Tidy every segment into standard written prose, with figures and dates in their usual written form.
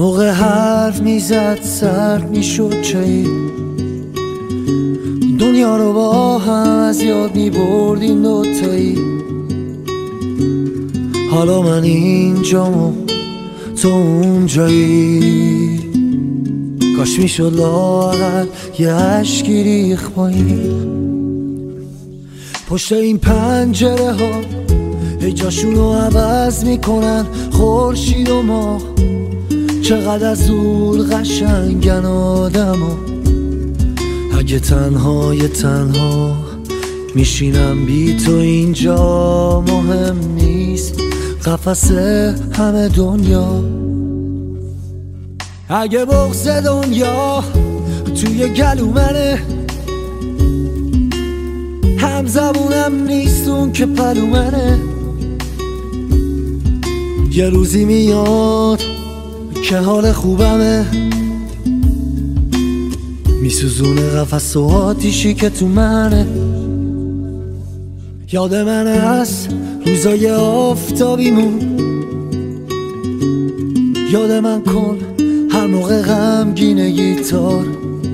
موقع حرف میزد سرد میشد چایی، دنیا رو با هم از یاد میبردیم دوتایی. حالا من اینجام و تو اونجایی، کاش میشد لااقل یه عشقی ریخت پایین. پشت این پنجره ها هی جاشونو عوض میکنن خورشید و ماه. چقدر از دور قشنگن آدما، اگه تنهای تنها میشینم بی تو اینجا مهم نیست، قفس همه دنیا. اگه بغض دنیا توی گلومنه، هم زبونم نیست اون که پلومنه. یه روزی میاد که حال خوبمه، میسوزونه قفس و آتیشی که تو منه. یاد منه از روزای آفتابیمون، یاد من کن هر موقع غمگین گیتار.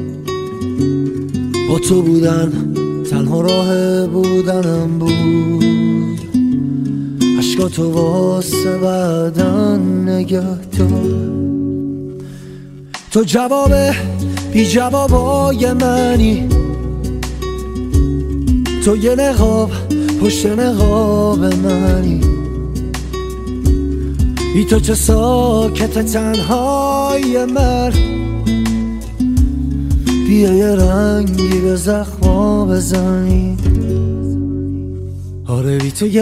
با تو بودن تنها راه بودنم بود، عشقاتو واسه بعدن نگه دار. تو جواب بی جوابای منی، تو یه نقاب پشت نقاب منی. بی تو چه ساکت تنهای من، بیا یه رنگی به زخما بزنی. آره بی تو یه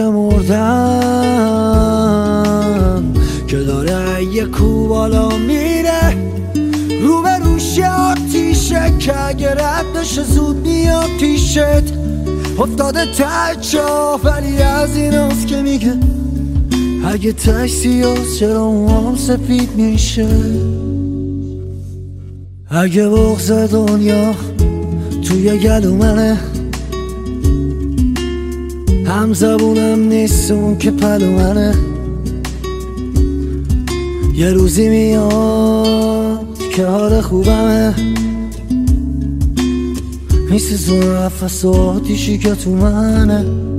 مردم که داره یه کو بالا میره، رو به روش آتیشه که اگه رد بشه زود میاد پیشت. افتاده تجا ولی از این هاست که میگه اگه تش سیاست چرا هم سفید میشه. اگه بغض دنیا توی گلومنه، هم زبونم نیست اون که پلومنه. یه روزی میاد که حال خوبمه، میسوزونه نفس و آتیشی که تو منه.